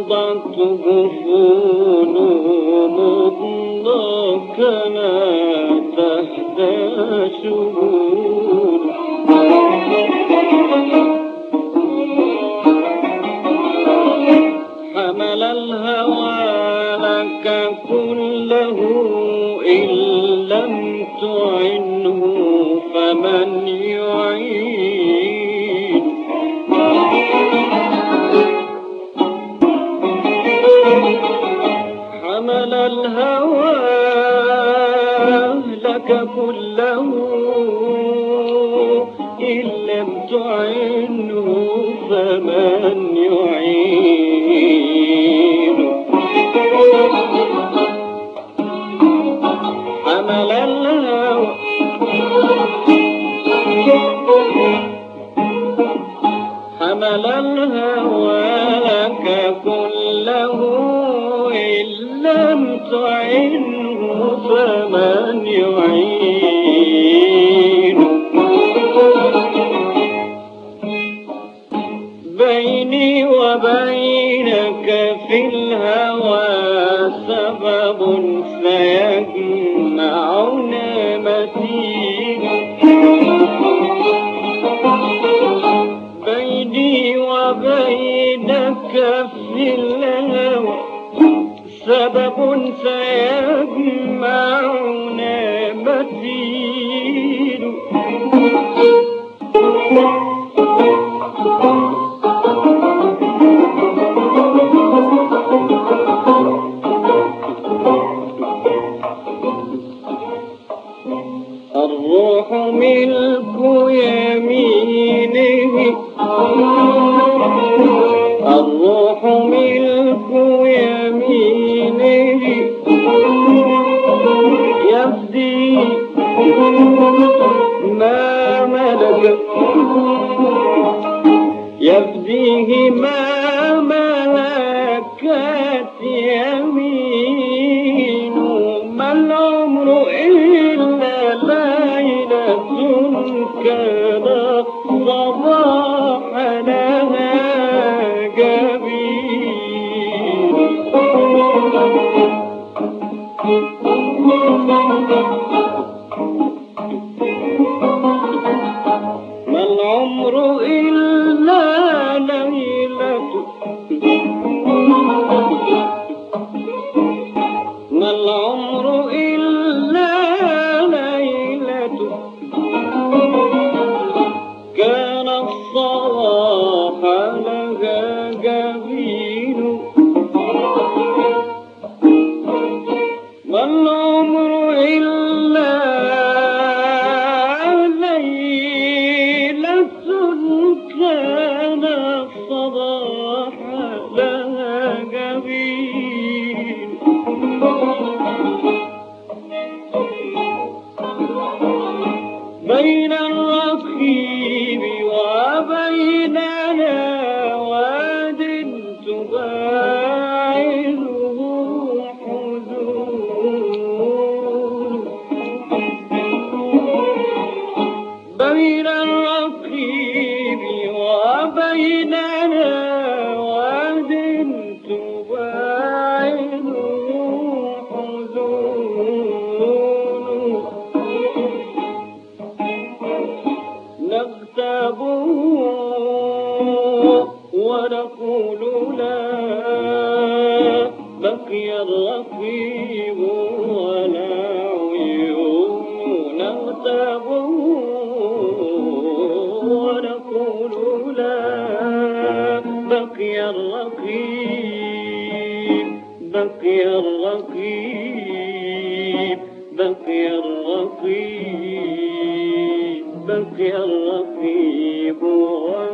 فاضت جفون مطلقنا تحت شهور حمل الهوى لك كله إن لم تعنه فمن يعين حمل الهوى لك كله إن لم تعنه فمن يعين حمل الهوى حمل الهوى لك كله إن لم تعنه فمن يعين بيني وبينك في الهوى سبب سيجمعنا متين بيني وبينك في الهوى سبب سيجمعنا متين الروح ملك يمينه الروح ملك يمينه يفدي ما ملك يفديه ما ملكت يمين ما العمر إلا ليلة كان الصباح لها جميل ما العمر إلا ليلة ما العمر إلا ليلة كان الصباح لها جميل ما العمر إلا ليلة كان الصباح لها جميل بين الرقيب وبيننا واد تباعده حدود بين الرقيب وبيننا واد تباعده حدود نغتابه ونقول لا بقي الرقيب ولا عيون نغتابه ونقول لا بقي الرقيب بقي الرقيب بقي الرقيب بقي الرقيب